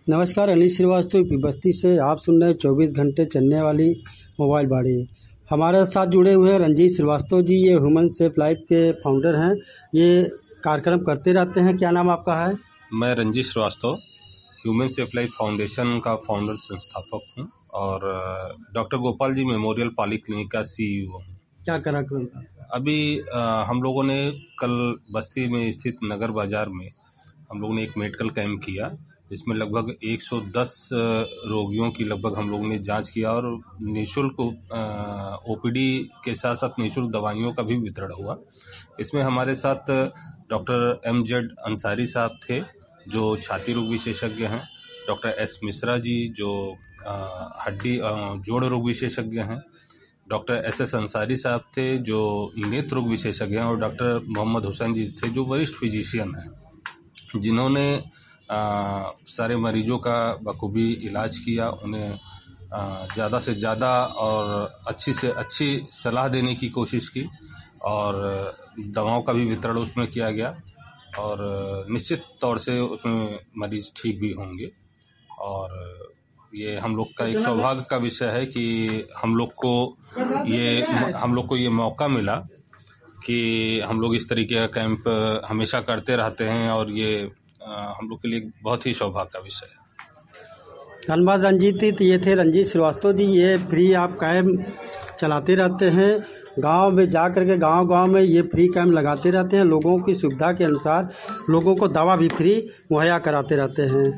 नमस्कार, अनिल श्रीवास्तव यूपी बस्ती से आप सुन रहे हैं 24 घंटे चलने वाली मोबाइल बाड़ी। हमारे साथ जुड़े हुए हैं रंजीत श्रीवास्तव जी, ये ह्यूमन सेफ लाइफ के फाउंडर हैं। ये कार्यक्रम करते रहते हैं। क्या नाम आपका है? मैं Ranjeet Srivastava human safe life foundation का फाउंडर संस्थापक हूँ और doctor Gopal ji memorial polyclinic का CEO हूँ। क्या कार्यक्रम था? अभी हम लोगों ने कल बस्ती में स्थित नगर बाजार में हम लोगों ने एक मेडिकल कैंप किया, जिसमें लगभग 110 रोगियों की लगभग हम लोगों ने जांच किया और निःशुल्क OPD के साथ साथ निःशुल्क दवाइयों का भी वितरण हुआ। इसमें हमारे साथ डॉक्टर MZ अंसारी साहब थे जो छाती रोग विशेषज्ञ हैं, डॉक्टर S मिश्रा जी जो हड्डी जोड़ रोग विशेषज्ञ हैं, डॉक्टर SS अंसारी साहब थे जो नेत्र रोग विशेषज्ञ हैं और डॉक्टर मोहम्मद हुसैन जी थे जो वरिष्ठ फिजिशियन हैं, जिन्होंने सारे मरीजों का बखूबी इलाज किया, उन्हें ज़्यादा से ज़्यादा और अच्छी से अच्छी सलाह देने की कोशिश की और दवाओं का भी वितरण उसमें किया गया और निश्चित तौर से उसमें मरीज ठीक भी होंगे। और ये हम लोग का एक सौभाग्य का विषय है कि हम लोग को ये मौका मिला कि हम लोग इस तरीके का कैंप हमेशा करते रहते हैं और ये हम लोग के लिए बहुत ही सौभाग्य का विषय है। धन्यवाद रंजीत जी। तो ये थे रंजीत श्रीवास्तव जी। ये फ्री आप कैंप चलाते रहते हैं, गांव में जा करके गांव में ये फ्री कैंप लगाते रहते हैं। लोगों की सुविधा के अनुसार लोगों को दवा भी फ्री मुहैया कराते रहते हैं।